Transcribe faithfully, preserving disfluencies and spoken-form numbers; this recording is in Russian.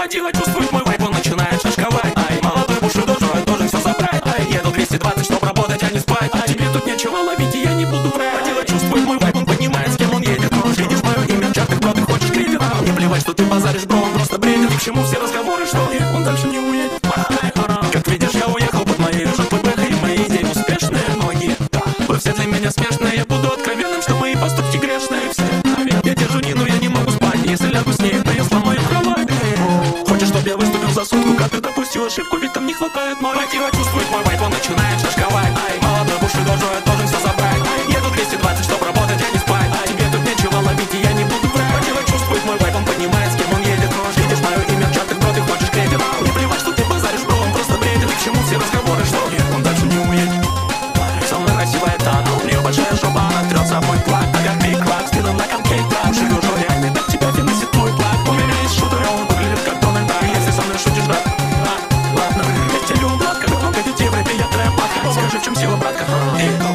Водила чувствует мой вайп, он начинает шашковать. Ай, молодой бушидо желает тоже все забрать. Ай, еду двести двадцать, чтоб работать, а не спать. Ай, тебе тут нечего ловить, и я не буду врать. Водила чувствует мой вайп, он понимает, с кем он едет. Можешь видишь мое имя в чартах, бро, ты хочешь кредит. А мне плевать, что ты базаришь, бро, он просто бредит. Ни к чему все разговоры, что он дальше не уедет. Как видишь, я уехал под моей жопой бэха, и мои идеи успешные. Многие, да, вы все для меня смешные. Я буду откровенным, что мои поступки грешные. Все, я держу Нину, я не могу спать. Если лягу с ней, то я сломаю кровать. Хочешь, чтоб я выступил за сутку, как ты допустил ошибку, ведь там не хватает мой. Водила чувствует мой вайп, он начинает шашковать. Ай, молодой бушидо желает тоже все забрать. Ай, еду двести двадцать, чтоб работать, а не спать. Ай, тебе тут нечего ловить, и я не буду врать. Водила чувствует мой вайп, он понимает, с кем он едет. Можешь видишь мое имя в чартах, бро, ты хочешь кредит. Мне плевать, что ты базаришь, бро, он просто бредит. И к чему все разговоры, что он дальше не уедет. Со мной красивая Тана, у нее большая жопа, она трется мой плак. I got big clock, still like I'm K-Block. Бушидо реальный, так тебя выносит твой плак. У меня есть шутер, он выглядит как Дональд Дак. Если со мной шутишь, да, а, ладно. Я стелю, братка, много детей в рэпе, я трэп-батка. Скажи, в чем сила, братка?